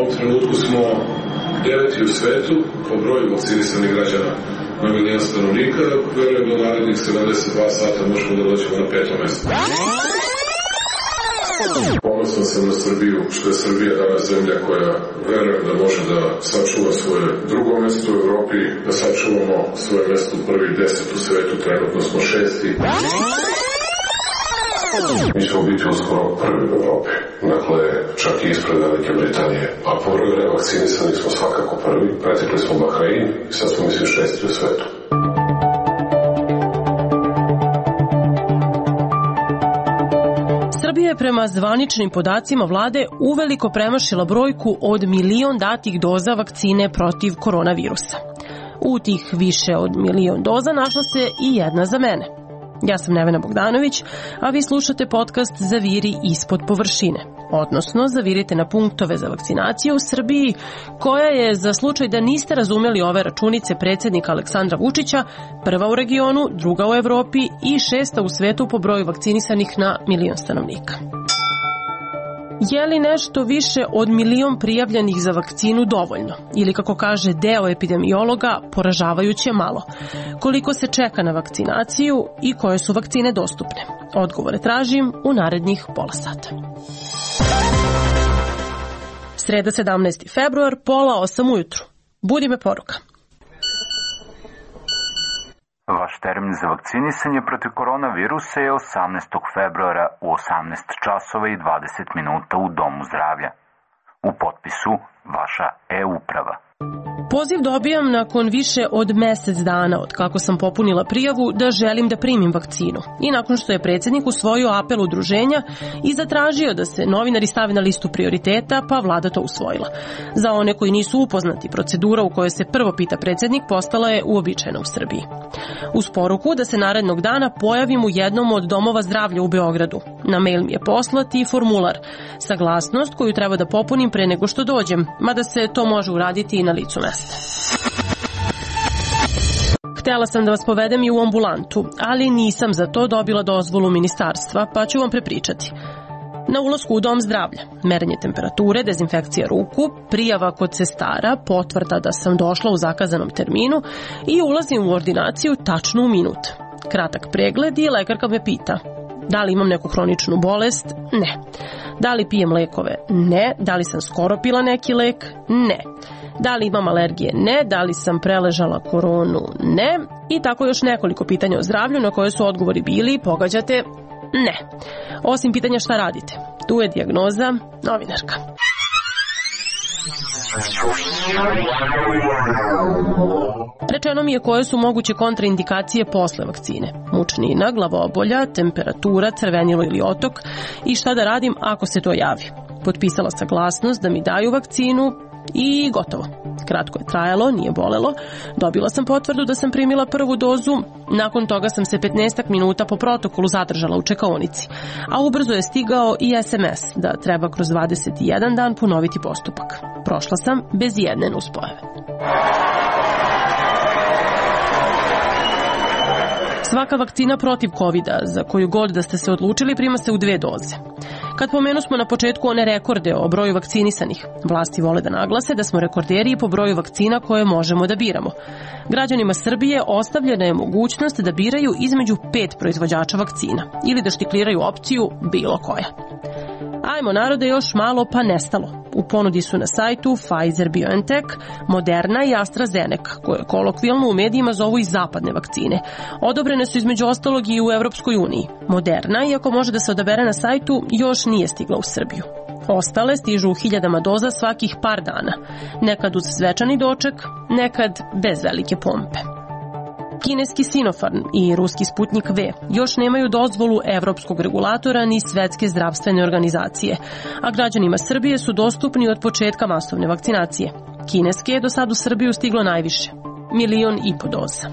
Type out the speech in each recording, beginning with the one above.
ovom trenutku smo 9. u svetu po broju vakcinisanih građana na milion stanovnika. Verujem da u narednih 72 sata možemo da dođemo na 5. mesto. Ponosan sam na Srbiju, što je Srbija danas zemlja koja verujem da može da sačuva svoje drugo mesto u Evropi, da sačuvamo svoje mesto u prvih 10 u svetu, trenutno smo 6. Mi ćemo biti uskoro prvi u Evropi, dakle čak i ispred Velike Britanije, a po broju revakcinisanih smo svakako prvi, pretekli smo Bahrein i sad smo mislim 6. u svetu. Srbija je prema zvaničnim podacima vlade uveliko premašila brojku od 1 milion datih doza vakcine protiv koronavirusa. U tih više od 1 milion doza našla se i jedna za mene. Ja sam Nevena Bogdanović, a vi slušate podcast Zaviri ispod površine, odnosno zavirite na punktove za vakcinaciju u Srbiji, koja je, za slučaj da niste razumeli ove računice predsjednika Aleksandra Vučića, prva u regionu, druga u Evropi i 6. u svetu po broju vakcinisanih na milion stanovnika. Je li nešto više od 1 milion prijavljenih za vakcinu dovoljno? Ili, kako kaže deo epidemiologa, poražavajuće malo? Koliko se čeka na vakcinaciju i koje su vakcine dostupne? Odgovore tražim u narednih pola sata. Sreda 17. februar, 7:30 ujutru. Budi me poruka. Vaš termin za vakcinisanje protiv koronavirusa je 18. februara u 18 časova i 20 minuta u Domu zdravlja. U potpisu vaša e-uprava. Poziv dobijam nakon više od mjesec dana od kako sam popunila prijavu da želim da primim vakcinu i nakon što je predsjednik usvojio apel udruženja i zatražio da se novinari stave na listu prioriteta, pa vlada to usvojila. Za one koji nisu upoznati, procedura u kojoj se prvo pita predsjednik postala je uobičajena u Srbiji. Uz poruku da se narednog dana pojavim u jednom od domova zdravlja u Beogradu. Na mail mi je poslati formular, saglasnost koju treba da popunim pre nego što dođem, mada se to može uraditi i na licu mesta. Htjela sam da vas povedem i u ambulantu, ali nisam za to dobila dozvolu ministarstva, pa ću vam prepričati. Na ulasku u dom zdravlja, merenje temperature, dezinfekcija ruku, prijava kod sestara, potvrda da sam došla u zakazanom terminu i ulazim u ordinaciju tačno u minut. Kratak pregled i lekarka me pita: da li imam neku hroničnu bolest? Ne. Da li pijem lekove? Ne. Da li sam skoro pila neki lek? Ne. Da li imam alergije? Ne. Da li sam preležala koronu? Ne. I tako još nekoliko pitanja o zdravlju na koje su odgovori bili, pogađate, ne. Osim pitanja šta radite. Tu je dijagnoza novinarka. Rečeno mi je koje su moguće kontraindikacije posle vakcine. Mučnina, glavobolja, temperatura, crvenilo ili otok i šta da radim ako se to javi. Potpisala saglasnost da mi daju vakcinu i gotovo. Kratko je trajalo, nije bolelo. Dobila sam potvrdu da sam primila prvu dozu. Nakon toga sam se 15 minuta po protokolu zadržala u čekaonici. A ubrzo je stigao i SMS da treba kroz 21 dan ponoviti postupak. Prošla sam bez jedne nuspojave. Svaka vakcina protiv covida, za koju god da ste se odlučili, prima se u 2 doze. Kad pomenusmo na početku one rekorde o broju vakcinisanih, vlasti vole da naglase da smo rekorderi po broju vakcina koje možemo da biramo. Građanima Srbije ostavljena je mogućnost da biraju između 5 proizvođača vakcina ili da štikliraju opciju bilo koja. Ajmo narode, još malo pa nestalo. U ponudi su na sajtu Pfizer-BioNTech, Moderna i AstraZeneca, koje kolokvijalno u medijima zovu i zapadne vakcine. Odobrene su između ostalog i u Evropskoj uniji. Moderna, iako može da se odabere na sajtu, još nije stigla u Srbiju. Ostale stižu u 1000 doza svakih par dana, nekad uz svečani doček, nekad bez velike pompe. Kineski Sinopharm i ruski Sputnik V još nemaju dozvolu evropskog regulatora ni Svetske zdravstvene organizacije, a građanima Srbije su dostupni od početka masovne vakcinacije. Kineske je do sad u Srbiju stiglo najviše, 1,5 miliona doza.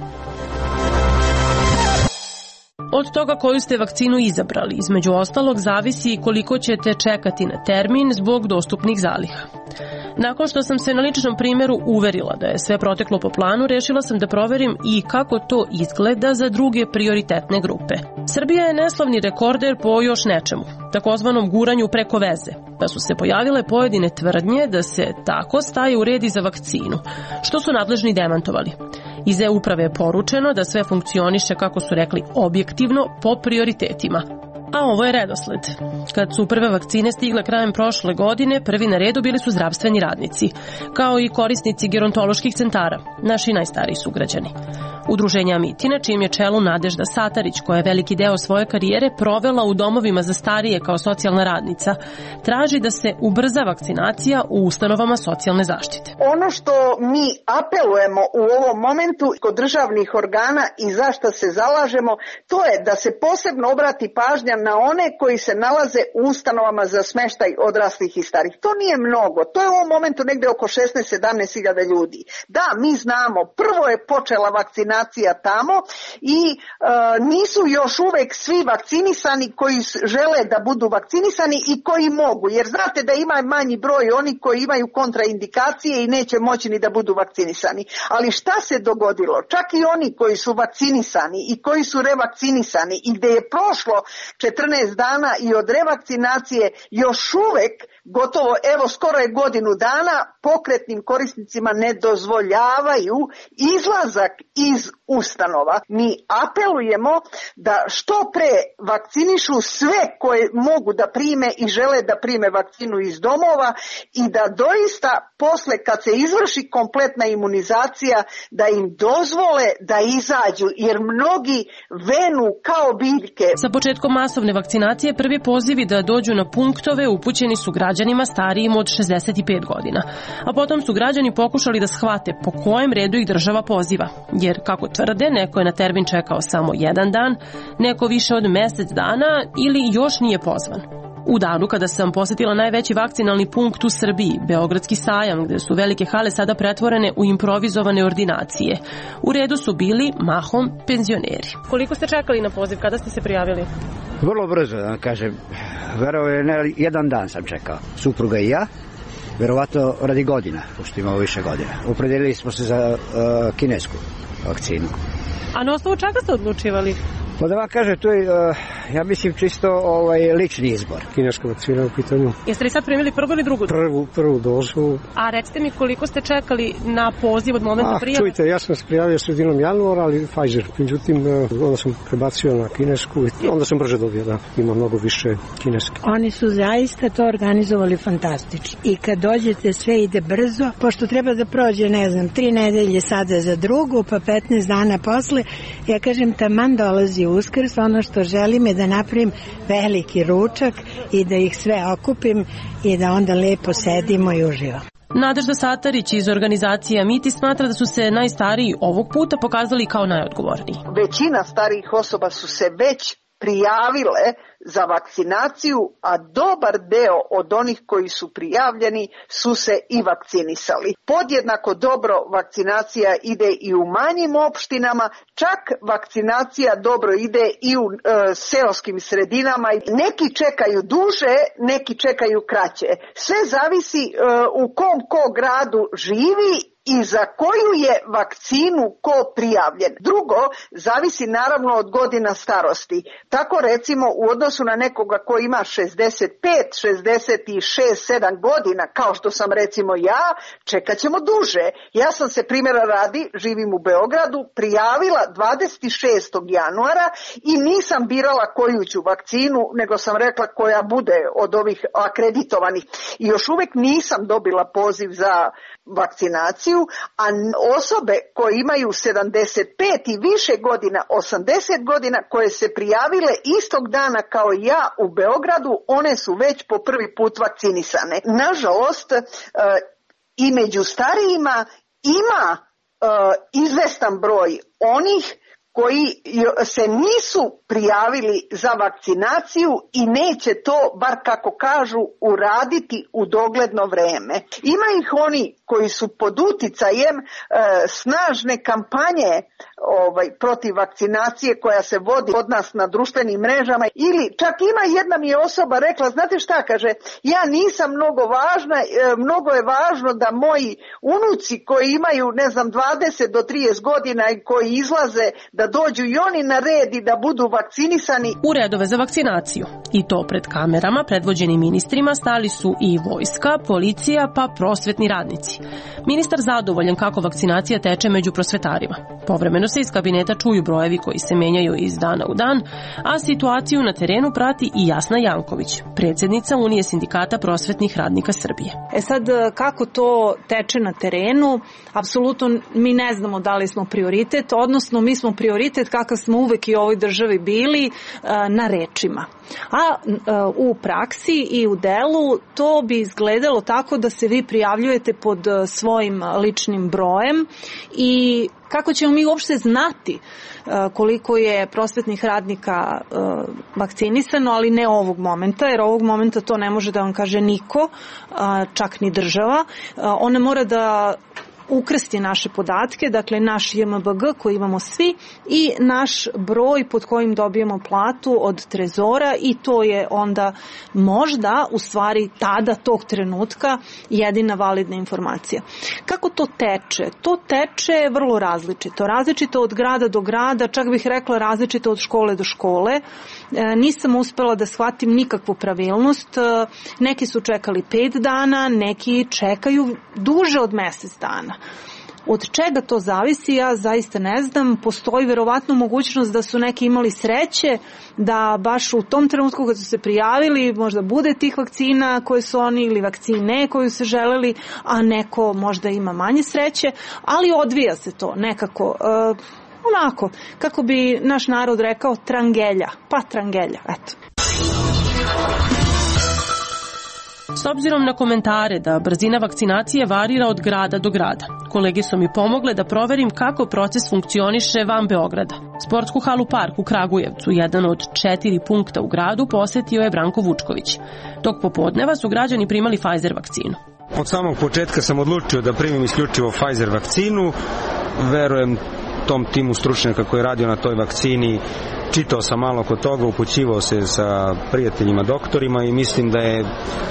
Od toga koju ste vakcinu izabrali, između ostalog, zavisi koliko ćete čekati na termin zbog dostupnih zaliha. Nakon što sam se na ličnom primjeru uverila da je sve proteklo po planu, rešila sam da proverim i kako to izgleda za druge prioritetne grupe. Srbija je neslavni rekorder po još nečemu. takozvanom guranju preko veze, pa su se pojavile pojedine tvrdnje da se tako staje u red i za vakcinu, što su nadležni demantovali. Iz e-uprave je poručeno da sve funkcioniše, kako su rekli, objektivno po prioritetima. A ovo je redosled. Kad su prve vakcine stigle krajem prošle godine, prvi na redu bili su zdravstveni radnici, kao i korisnici gerontoloških centara, naši najstariji sugrađani. Udruženje Amiti, na čijem je čelu Nadežda Satarić, koja je veliki deo svoje karijere provela u domovima za starije kao socijalna radnica, traži da se ubrza vakcinacija u ustanovama socijalne zaštite. Ono što mi apelujemo u ovom momentu kod državnih organa i za što se zalažemo, to je da se posebno obrati pažnja na one koji se nalaze u ustanovama za smještaj odraslih i starih. To nije mnogo, to je u ovom momentu negdje oko 16-17 hiljada ljudi. Da, mi znamo, prvo je počela vakcinacija tamo i nisu još uvek svi vakcinisani koji žele da budu vakcinisani i koji mogu, jer znate da ima manji broj oni koji imaju kontraindikacije i neće moći ni da budu vakcinisani. Ali šta se dogodilo? Čak i oni koji su vakcinisani i koji su revakcinisani i gde je prošlo 14 dana i od revakcinacije, još uvek gotovo, evo skoro je godinu dana, pokretnim korisnicima ne dozvoljavaju izlazak iz ustanova. Mi apelujemo da što pre vakcinišu sve koje mogu da prime i žele da prime vakcinu iz domova i da doista posle kad se izvrši kompletna imunizacija da im dozvole da izađu, jer mnogi venu kao biljke. Sa početkom masovne vakcinacije prvi pozivi da dođu na punktove upućeni su građanima starijim od 65 godina, a potom su građani pokušali da shvate po kojem redu ih država poziva, jer kako tvrde, neko je na termin čekao samo jedan dan, neko više od mesec dana ili još nije pozvan. U danu kada sam posetila najveći vakcinalni punkt u Srbiji, Beogradski sajam, gde su velike hale sada pretvorene u improvizovane ordinacije, u redu su bili mahom penzioneri. Koliko ste čekali na poziv? Kada ste se prijavili? Vrlo brzo, da kažem. Jedan dan sam čekao. Supruga i ja. Verovatno radi godina, pošto imamo više godina. Opredelili smo se za kinesku vakcinu. A na osnovu čega ste odlučivali? Pa da vam kažem, to je, ja mislim, čisto lični izbor. Kineska vakcina u pitanju. Jeste li sad primili prvu ili drugu dozu? Prvu dozu. A recite mi koliko ste čekali na poziv od momenta prijave? Čujte, ja sam se prijavio sredinom januara, ali Pfizer. Međutim, onda sam prebacio na kinesku i onda sam brže dobio, da ima mnogo više kineske. Oni su zaista to organizovali fantastično. I kad dođete, sve ide brzo, pošto treba da prođe, 3 nedelje sada za drugu, pa 15 dana posle. Ja kažem, taman dolazi Uskrs, ono što želim je da napravim veliki ručak i da ih sve okupim i da onda lepo sedimo i uživamo. Nadežda Satarić iz organizacije Amiti smatra da su se najstariji ovog puta pokazali kao najodgovorniji. Većina starijih osoba su se već prijavile za vakcinaciju, a dobar deo od onih koji su prijavljeni su se i vakcinisali. Podjednako dobro vakcinacija ide i u manjim opštinama, čak vakcinacija dobro ide i u seoskim sredinama. Neki čekaju duže, neki čekaju kraće. Sve zavisi u kom ko gradu živi i za koju je vakcinu ko prijavljen. Drugo, zavisi naravno od godina starosti. Tako recimo u odnosu na nekoga ko ima 65, 66, 7 godina, kao što sam recimo ja, čekat ćemo duže. Ja sam se, primjera radi, živim u Beogradu, prijavila 26. januara i nisam birala koju ću vakcinu, nego sam rekla koja bude od ovih akreditovanih. I još uvijek nisam dobila poziv za vakcinaciju, a osobe koje imaju 75 i više godina, 80 godina, koje se prijavile istog dana kao ja u Beogradu, one su već po prvi put vakcinisane. Nažalost, i među starijima ima izvestan broj onih koji se nisu prijavili za vakcinaciju i neće to, bar kako kažu, uraditi u dogledno vreme. Ima ih oni koji su pod uticajem snažne kampanje protiv vakcinacije koja se vodi od nas na društvenim mrežama, ili čak jedna mi je osoba rekla, znate šta, kaže, ja nisam mnogo važna, mnogo je važno da moji unuci koji imaju 20 do 30 godina i koji izlaze da da dođu i oni na red i da budu vakcinisani. U redove za vakcinaciju, i to pred kamerama, predvođeni ministrima, stali su i vojska, policija pa prosvetni radnici. Ministar zadovoljan kako vakcinacija teče među prosvetarima. Povremeno se iz kabineta čuju brojevi koji se menjaju iz dana u dan, a situaciju na terenu prati i Jasna Janković, predsjednica Unije sindikata prosvetnih radnika Srbije. Sad, kako to teče na terenu, apsolutno mi ne znamo da li smo prioritet, odnosno mi smo prioritet kakav smo uvek i u ovoj državi bili na rečima. A u praksi i u delu to bi izgledalo tako da se vi prijavljujete pod svojim ličnim brojem i kako ćemo mi uopšte znati koliko je prosvetnih radnika vakcinisano, ali ne ovog momenta, jer ovog momenta to ne može da vam kaže niko, čak ni država. Ona mora da ukrsti naše podatke, dakle naš JMBG koji imamo svi i naš broj pod kojim dobijemo platu od Trezora i to je onda možda u stvari tada tog trenutka jedina validna informacija. Kako to teče? To teče vrlo različito. Različito od grada do grada, čak bih rekla različito od škole do škole. Nisam uspela da shvatim nikakvu pravilnost. Neki su čekali 5 dana, neki čekaju duže od mesec dana. Od čega to zavisi, ja zaista ne znam. Postoji verovatno mogućnost da su neki imali sreće da baš u tom trenutku kad su se prijavili možda bude tih vakcina koje su oni ili vakcine koju su želeli, a neko možda ima manje sreće, ali odvija se to nekako onako, kako bi naš narod rekao, trangelja, pa trangelja, eto. S obzirom na komentare da brzina vakcinacije varira od grada do grada, kolege su mi pomogle da proverim kako proces funkcioniše van Beograda. Sportsku halu Park u Kragujevcu, jedan od 4 punkta u gradu, posetio je Branko Vučković. Tog popodneva su građani primali Pfizer vakcinu. Od samog početka sam odlučio da primim isključivo Pfizer vakcinu. Verujem tom timu stručnjaka koji je radio na toj vakcini. Čitao sam malo oko toga, upućivao se sa prijateljima doktorima i mislim da je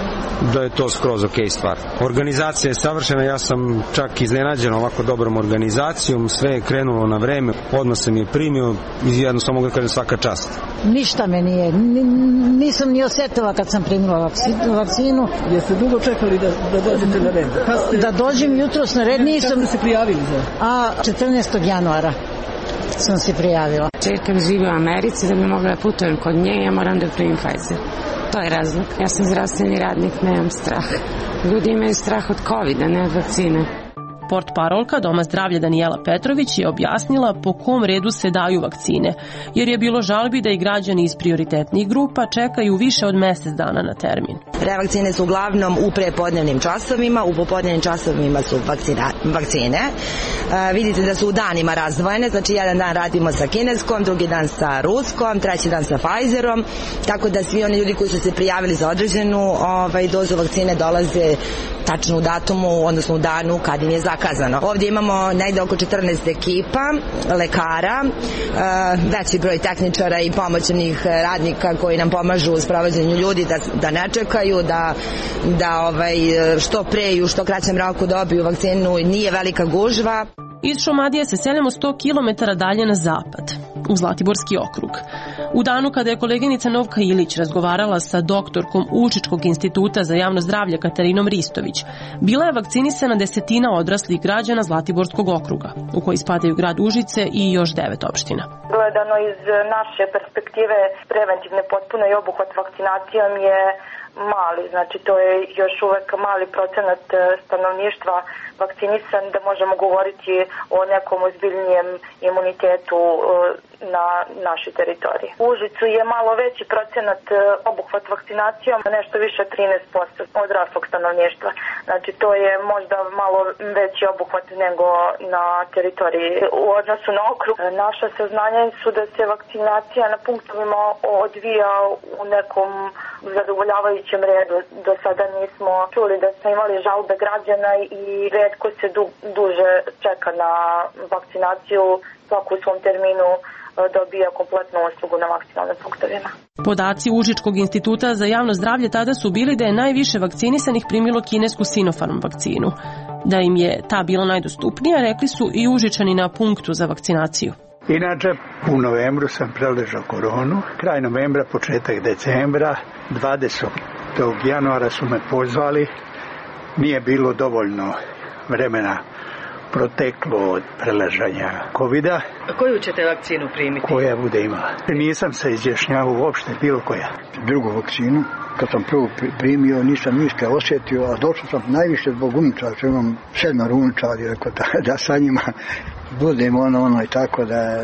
to skroz ok stvar. Organizacija je savršena, ja sam čak iznenađen ovako dobrom organizacijom, sve je krenulo na vreme, odmah sam je primio i jednostavno mogu da kažem svaka čast. Ništa me nije, nisam ni osjetila kad sam primila vakcinu. Jeste dugo čekali da dođete na red? Da dođem jutros na red, nisam. Kada ste se prijavili za? 14. januara sam se prijavila. Čerka živi u Americi, da bi mogla da putujem kod nje, ja moram da primim Pfizer. To je razlog. Ja sam zdravstveni radnik, nemam strah. Ljudi imaju strah od COVID-a, ne od vakcine. Portparolka Doma zdravlja Danijela Petrović je objasnila po kom redu se daju vakcine, jer je bilo žalbi da i građani iz prioritetnih grupa čekaju više od mesec dana na termin. Revakcine su uglavnom u prepodnevnim časovima, u popodnevnim časovima su vakcine. Vidite da su u danima razdvojene, znači jedan dan radimo sa kineskom, drugi dan sa ruskom, treći dan sa Pfizerom, tako da svi oni ljudi koji su se prijavili za određenu dozu vakcine dolaze tačno u datumu, odnosno u danu kad im je zakazano. Ovdje imamo negde oko 14 ekipa, lekara, veći broj tehničara i pomoćnih radnika koji nam pomažu u sprovođenju ljudi da ne čekaju, da što pre i u što kraćem roku dobiju vakcinu, nije velika gužva. Iz Šumadije se selimo 100 km dalje na zapad, u Zlatiborski okrug. U danu kada je koleginica Novka Ilić razgovarala sa doktorkom Učičkog instituta za javno zdravlje Katarinom Ristović, bila je vakcinisana 10 odraslih građana Zlatiborskog okruga, u koji spadaju grad Užice i još 9 opština. Gledano iz naše perspektive, preventivne potpuno i obuhvat vakcinacijom je mali, znači to je još uvek mali procenat stanovništva vakcinisan da možemo govoriti o nekom ozbiljnijem imunitetu na našoj teritoriji. U Užicu je malo veći procenat obuhvat vakcinacijom, nešto više 13% odraslog stanovništva. Znači to je možda malo veći obuhvat nego na teritoriji. U odnosu na okrug, naša saznanja su da se vakcinacija na punktovima odvija u nekom zadovoljavajućem redu. Do sada nismo čuli da smo imali žalbe građana i retko se duže čeka na vakcinaciju, svako u svom terminu dobija kompletnu uslugu na vakcinalnim punktovima. Podaci Užičkog instituta za javno zdravlje tada su bili da je najviše vakcinisanih primilo kinesku Sinopharm vakcinu. Da im je ta bila najdostupnija, rekli su i Užičani na punktu za vakcinaciju. Inače, u novembru sam preležao koronu, kraj novembra, početak decembra, 20. januara su me pozvali, nije bilo dovoljno vremena proteklo od preležanja COVID-a. A koju ćete vakcinu primiti? Koja bude imala. Nisam se izjašnjavao uopšte, bilo koja. Drugu vakcinu, kad sam prvo primio, nisam ništa osjetio, a došao sam najviše zbog unučara, što imam 7 unučara, rekao da sa njima budem ono i tako da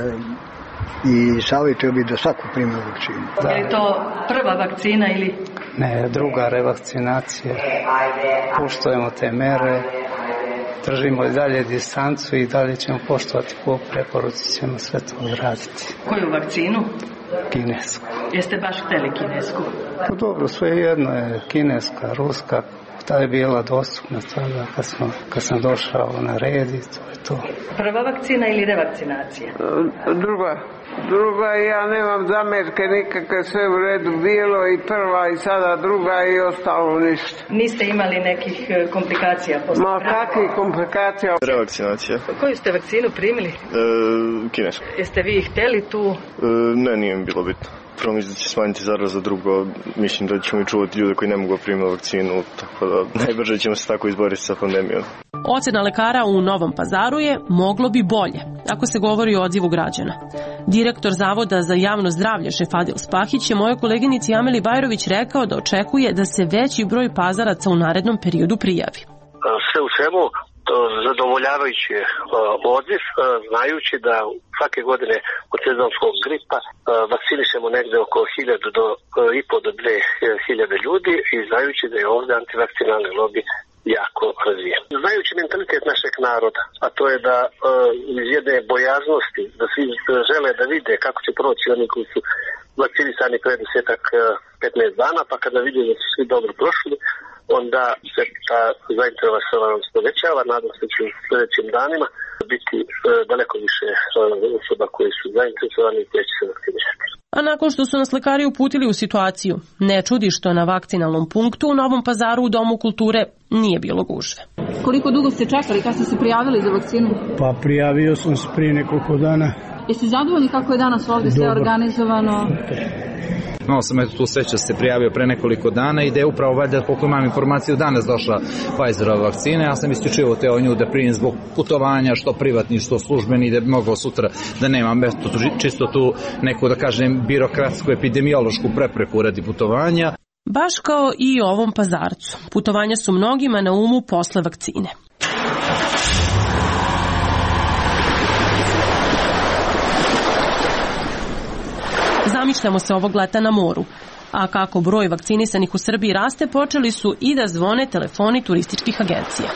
i savjetio bi da svaku primio vakcinu. Da. Je li to prva vakcina ili? Ne, druga revakcinacija. Puštujemo te mere, držimo i dalje distancu i dalje ćemo poštovati po preporuci, ćemo sve to odraditi. Koju vakcinu? Kinesku. Jeste baš hteli kinesku? Pa dobro, sve jedno je kineska, ruska, ta je bila dostupna tada kad sam došao na red i to je to. Prva vakcina ili revakcinacija? Druga, ja nemam zamerke nikakve, sve u redu bilo i prva i sada druga i ostalo ništa. Niste imali nekih komplikacija? Ma kakvih komplikacija? Revakcinacija. Koju ste vakcinu primili? Kinesku. Jeste vi hteli tu? Ne, nije mi bilo bitno. Prvo mislim da će smanjiti zaraza, drugo mislim da ćemo i čuvati ljude koji ne mogu primiti vakcinu, tako da najbrže ćemo se tako izboriti sa pandemijom. Ocena lekara u Novom Pazaru je moglo bi bolje, ako se govori o odzivu građana. Direktor Zavoda za javno zdravlje Šefadil Spahić je mojoj koleginici Ameli Bajrović rekao da očekuje da se veći broj pazaraca u narednom periodu prijavi. Sve u svemu zadovoljavajući odziv, znajući da svake godine od sezonskog gripa vakcinišemo negde oko 1000 do 2000 ljudi i znajući da je ovdje antivakcinalni lobi jako razvijen. Znajući mentalitet našeg naroda, a to je da iz jedne bojaznosti, da svi žele da vide kako će proći oni koji su vakcinisani pre 10-15 dana, pa kada vide da su svi dobro prošli, onda se ta zainteresovanost povećava. Nadam se da će u sljedećim danima biti daleko više osoba koji su zainteresovani i koji će se vakcinisati. A nakon što su nas lekari uputili u situaciju, ne čudi što na vakcinalnom punktu u Novom Pazaru u Domu kulture nije bilo gužve. Koliko dugo ste čekali, kad ste se prijavili za vakcinu? Pa prijavio sam se prije nekoliko dana. Jeste zadovoljni kako je danas ovdje sve organizovano? Malo sam tu sreća se prijavio pre nekoliko dana i da je upravo valjda, koliko imam informaciju, danas došla Pfizerova vakcina. Ja sam isključivo teo nju da primim zbog putovanja, što privatni, što službeni, da bi mogao sutra da nemam čisto tu neku, da kažem, birokratsku, epidemiološku prepreku radi putovanja. Baš kao i ovom Pazarcu. Putovanja su mnogima na umu posle vakcine. Zamišljamo se ovog leta na moru. A kako broj vakcinisanih u Srbiji raste, počeli su i da zvone telefoni turističkih agencija.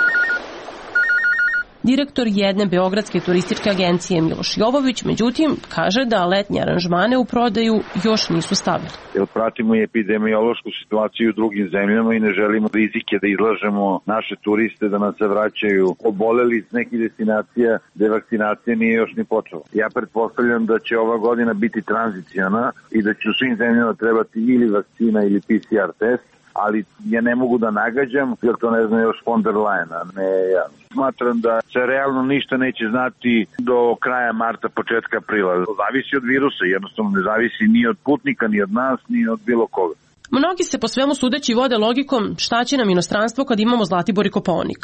Direktor jedne beogradske turističke agencije Miloš Jovović, međutim, kaže da letnje aranžmane u prodaju još nisu stavili. Jer pratimo i epidemiološku situaciju u drugim zemljama i ne želimo rizike da izlažemo naše turiste da nas se vraćaju oboleli iz nekih destinacija gde vakcinacija nije još ni počela. Ja pretpostavljam da će ova godina biti tranziciona i da će u svim zemljama trebati ili vakcina ili PCR test, ali ja ne mogu da nagađam, jer to ne znam još von der Leyen, ne ja. Smatram da se realno ništa neće znati do kraja marta, početka aprila. Zavisi od virusa, jednostavno ne zavisi ni od putnika, ni od nas, ni od bilo koga. Mnogi se po svemu sudeći vode logikom šta će nam inostranstvo kad imamo Zlatibor i Kopaonik.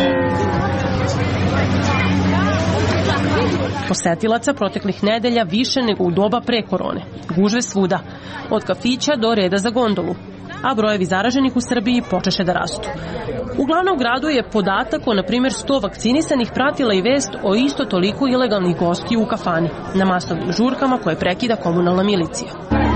Posetilaca proteklih nedelja više nego u doba pre korone. Gužve svuda, od kafića do reda za gondolu, a brojevi zaraženih u Srbiji počeše da rastu. U glavnom gradu je podatak o, na primjer, 100 vakcinisanih pratila i vest o isto toliko ilegalnih gostiju u kafani, na masovnim žurkama koje prekida komunalna milicija.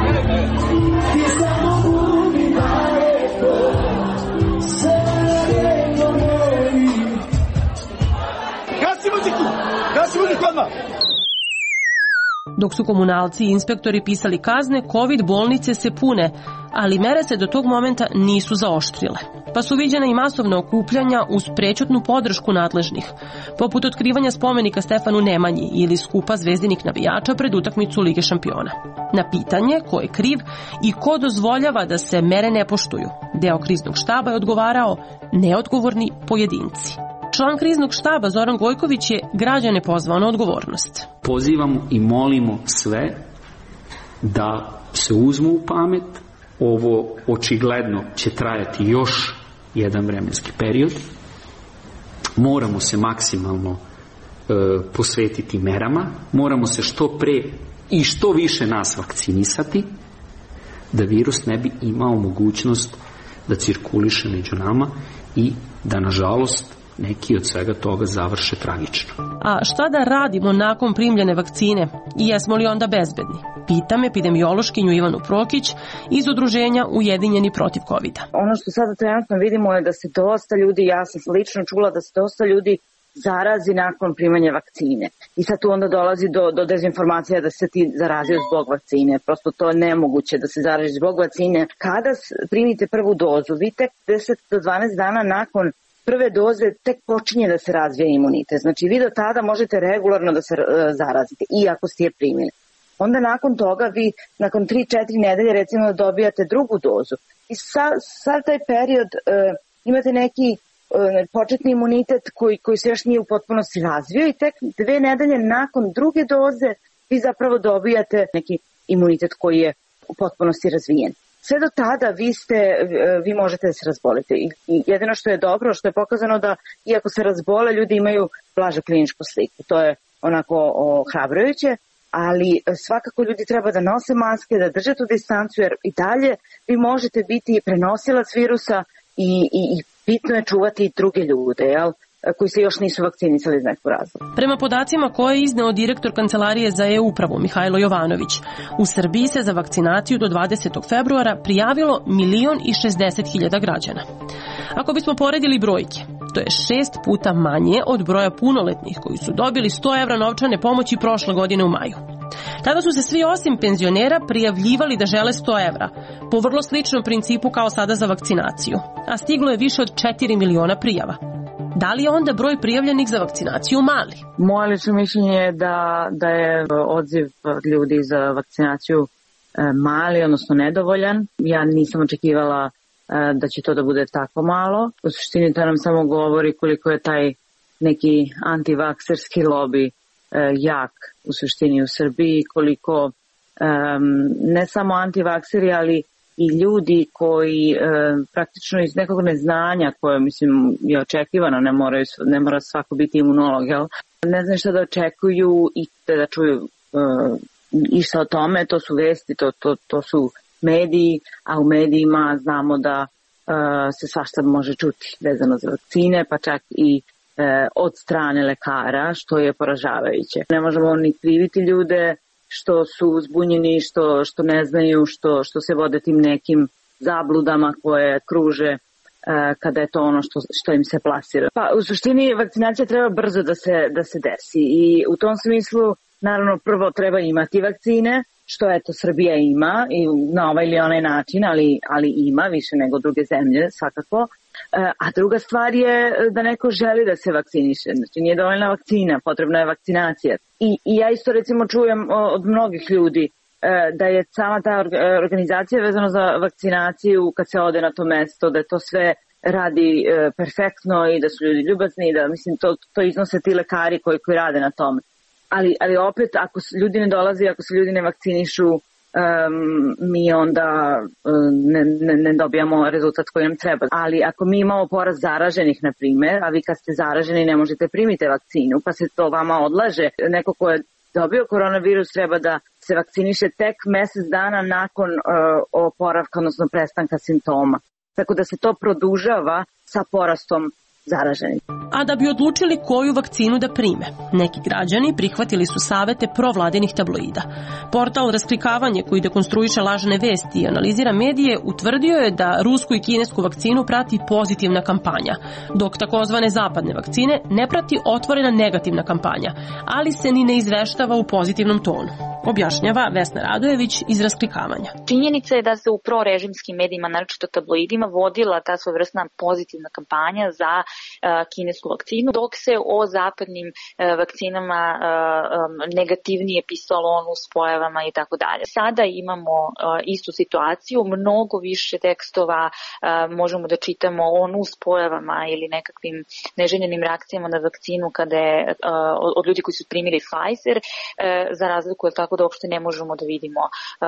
Gasi muziku odmah! Dok su komunalci i inspektori pisali kazne, COVID bolnice se pune, ali mere se do tog momenta nisu zaoštrile. Pa su viđena i masovna okupljanja uz prećutnu podršku nadležnih, poput otkrivanja spomenika Stefanu Nemanji ili skupa zvezdinih navijača pred utakmicu Lige šampiona. Na pitanje ko je kriv i ko dozvoljava da se mere ne poštuju, deo kriznog štaba je odgovarao neodgovorni pojedinci. Član kriznog štaba Zoran Gojković je građane pozvao na odgovornost. Pozivamo i molimo sve da se uzmu u pamet. Ovo očigledno će trajati još jedan vremenski period. Moramo se maksimalno posvetiti merama, moramo se što pre i što više nas vakcinisati, da virus ne bi imao mogućnost da cirkuliše među nama i da, nažalost, neki od svega toga završe tragično. A šta da radimo nakon primljene vakcine i jesmo li onda bezbedni? Pitam epidemiološkinju Ivanu Prokić iz udruženja Ujedinjeni protiv COVID-a. Ono što sada trenutno vidimo je da se dosta ljudi, ja sam lično čula da se dosta ljudi zarazi nakon primanja vakcine. I sad tu onda dolazi do dezinformacija da se ti zarazio zbog vakcine. Prosto to je nemoguće da se zarazi zbog vakcine. Kada primite prvu dozu, vi tek 10 do 12 dana nakon prve doze tek počinje da se razvija imunitet. Znači vi do tada možete regularno da se zarazite, iako ste je primili. Onda nakon toga vi, nakon 3-4 nedelje recimo dobijate drugu dozu. I sad taj period imate neki početni imunitet koji se još nije u potpunosti razvio i tek 2 nedelje nakon druge doze vi zapravo dobijate neki imunitet koji je u potpunosti razvijen. Sve do tada vi možete da se razbolite. I jedino što je dobro, što je pokazano da iako se razbole, ljudi imaju blažu kliničku sliku. To je onako ohrabrujuće, ali svakako ljudi treba da nose maske, da drže tu distancu, jer i dalje vi možete biti prenosilac virusa i bitno je čuvati i druge ljude, koji se još nisu vakcinisali iz nekog razloga. Prema podacima koje je izneo direktor Kancelarije za e-upravu Mihajlo Jovanović, u Srbiji se za vakcinaciju do 20. februara prijavilo 1.060.000 građana. Ako bismo poredili brojke, to je 6 puta manje od broja punoletnih koji su dobili 100 evra novčane pomoći prošle godine u maju. Tada su se svi osim penzionera prijavljivali da žele 100 evra, po vrlo sličnom principu kao sada za vakcinaciju, a stiglo je više od 4 miliona prijava. Da li je onda broj prijavljenih za vakcinaciju mali? Moje lično mišljenje je da je odziv ljudi za vakcinaciju mali, odnosno nedovoljan. Ja nisam očekivala da će to da bude tako malo. U suštini to nam samo govori koliko je taj neki antivakserski lobi jak u suštini u Srbiji, koliko ne samo antivakseri, ali i ljudi koji praktično iz nekog neznanja, koje mislim je očekivano, ne mora svako biti imunolog, ne znaju šta da očekuju i da čuju išta o tome, to su vesti, to su mediji, a u medijima znamo da se svašta može čuti vezano za vakcine, pa čak i od strane lekara, što je poražavajuće. Ne možemo ni kriviti ljude što su zbunjeni, što ne znaju, što se vode tim nekim zabludama koje kruže kada je to ono što im se plasira. Pa u suštini vakcinacija treba brzo da se desi i u tom smislu naravno prvo treba imati vakcine, što eto Srbija ima i na ovaj ili onaj način, ali ima više nego druge zemlje svakako. A druga stvar je da neko želi da se vakciniše. Znači nije dovoljna vakcina, potrebna je vakcinacija. I ja isto recimo čujem od mnogih ljudi da je sama ta organizacija vezana za vakcinaciju kad se ode na to mesto, da to sve radi perfektno i da su ljudi ljubazni i da mislim to iznose ti lekari koji rade na tome. Ali opet ako ljudi ne dolaze, ako se ljudi ne vakcinišu, mi onda ne dobijamo rezultat koji nam treba. Ali ako mi imamo porast zaraženih, na primjer, a vi kad ste zaraženi ne možete primiti vakcinu, pa se to vama odlaže, neko ko je dobio koronavirus treba da se vakciniše tek mjesec dana nakon oporavka, odnosno prestanka simptoma. Tako da se to produžava sa porastom zaraženih. A da bi odlučili koju vakcinu da prime, neki građani prihvatili su savete provladinih tabloida. Portal Rasklikavanje, koji dekonstruiše lažne vesti i analizira medije, utvrdio je da rusku i kinesku vakcinu prati pozitivna kampanja, dok takozvane zapadne vakcine ne prati otvorena negativna kampanja, ali se ni ne izveštava u pozitivnom tonu. Objašnjava Vesna Radojević iz Rasklikavanja. Činjenica je da se u prorežimskim medijima, naročito tabloidima, vodila ta svojevrsna pozitivna kampanja za kinesku vakcinu, dok se o zapadnim vakcinama negativnije pisalo o nuspojavama i tako dalje. Sada imamo istu situaciju, mnogo više tekstova možemo da čitamo o nuspojavama ili nekakvim neželjenim reakcijama na vakcinu kada je od ljudi koji su primili Pfizer, za razliku je tako da uopšte ne možemo da vidimo,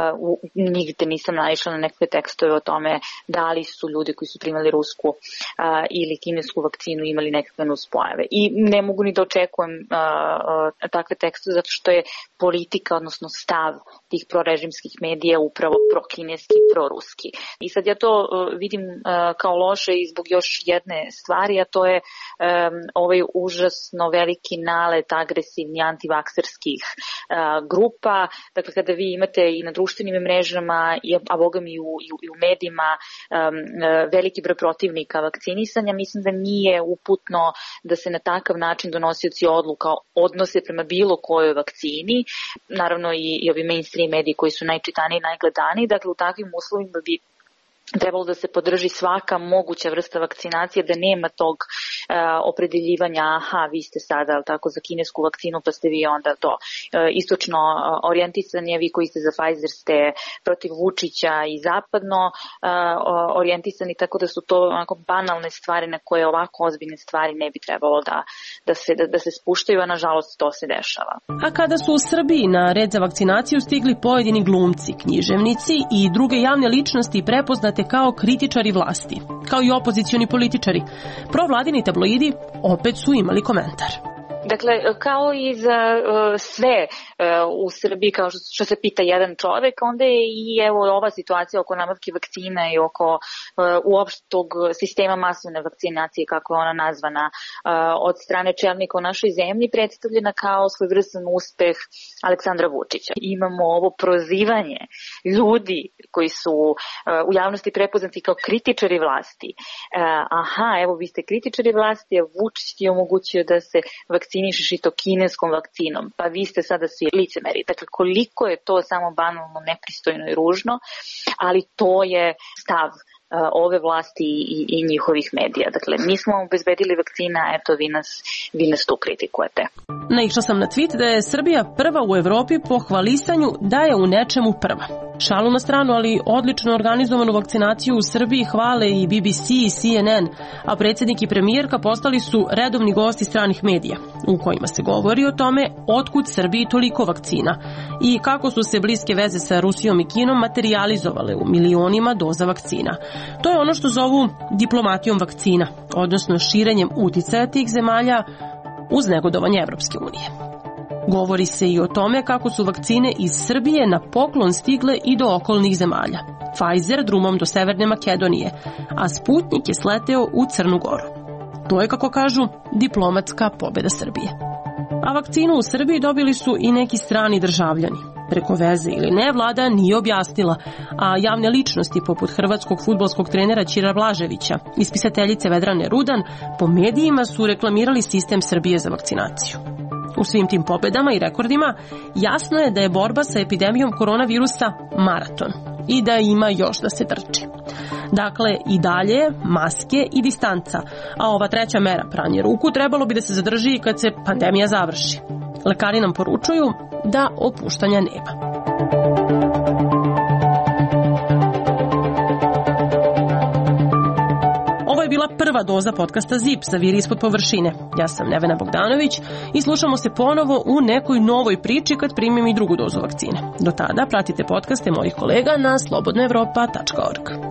nigde nisam naišla na nekakve tekstove o tome da li su ljudi koji su primali rusku ili kinesku vakcinu imali nekakve nuspojave. I ne mogu ni da očekujem takve tekstove zato što je politika, odnosno stav tih prorežimskih medija upravo prokineski, proruski. I sad ja to vidim kao loše i zbog još jedne stvari, a to je ovaj užasno veliki nalet agresivni antivakserskih grupa. Dakle, kada vi imate i na društvenim mrežama, a bogami i u medijima veliki broj protivnika vakcinisanja, mislim da nije uputno da se na takav način donosioci odluka odnose prema bilo kojoj vakcini. Naravno i ovi mainstream mediji koji su najčitaniji i najgledaniji. Dakle, u takvim uslovima bi trebalo da se podrži svaka moguća vrsta vakcinacije, da nema tog opredeljivanja, aha, vi ste sada tako za kinesku vakcinu, pa ste vi onda to istočno orijentisani, a vi koji ste za Pfizer ste protiv Vučića i zapadno orijentisani, tako da su to onako banalne stvari na koje ovako ozbiljne stvari ne bi trebalo da se spuštaju, a nažalost to se dešava. A kada su u Srbiji na red za vakcinaciju stigli pojedini glumci, književnici i druge javne ličnosti prepoznate kao kritičari vlasti, kao i opozicioni političari, provladini tabloidi opet su imali komentar. Dakle, kao i za sve u Srbiji, kao što se pita jedan čovek, onda je i evo ova situacija oko nabavke vakcina i oko uopštog sistema masovne vakcinacije, kako je ona nazvana od strane čelnika u našoj zemlji, predstavljena kao svojevrstan uspeh Aleksandra Vučića. Imamo ovo prozivanje ljudi koji su u javnosti prepoznati kao kritičari vlasti. Aha, evo vi ste kritičari vlasti, a Vučić ti je omogućio da se vakcinišeš i to kineskom vakcinom, pa vi ste sada svi licemeri. Dakle, koliko je to samo banalno, nepristojno i ružno, ali to je stav ove vlasti i njihovih medija. Dakle, mi smo obezbedili vakcina, eto vi nas tu kritikujete. Naišla sam na tweet da je Srbija prva u Evropi po hvalisanju da je u nečemu prva. Šalu na stranu, ali odlično organizovanu vakcinaciju u Srbiji hvale i BBC i CNN, a predsjednik i premijerka postali su redovni gosti stranih medija, u kojima se govori o tome otkud Srbiji toliko vakcina i kako su se bliske veze sa Rusijom i Kinom materijalizovale u milionima doza vakcina. To je ono što zovu diplomatijom vakcina, odnosno širenjem uticaja tih zemalja uz negodovanje Evropske unije. Govori se i o tome kako su vakcine iz Srbije na poklon stigle i do okolnih zemalja. Pfizer drumom do Severne Makedonije, a Sputnik je sleteo u Crnu Goru. To je, kako kažu, diplomatska pobjeda Srbije. A vakcinu u Srbiji dobili su i neki strani državljani. Preko veze ili ne, vlada nije objasnila, a javne ličnosti poput hrvatskog fudbalskog trenera Ćira Blaževića i spisateljice Vedrane Rudan po medijima su reklamirali sistem Srbije za vakcinaciju. U svim tim pobedama i rekordima jasno je da je borba sa epidemijom koronavirusa maraton i da ima još da se trči. Dakle, i dalje maske i distanca, a ova treća mera, pranje ruku, trebalo bi da se zadrži kad se pandemija završi. Lekari nam poručuju da opuštanja nema. Ovo je bila prva doza podcasta ZIP, Zaviri ispod površine. Ja sam Nevena Bogdanović i slušamo se ponovo u nekoj novoj priči kad primim i drugu dozu vakcine. Do tada pratite podcaste mojih kolega na slobodnoevropa.org.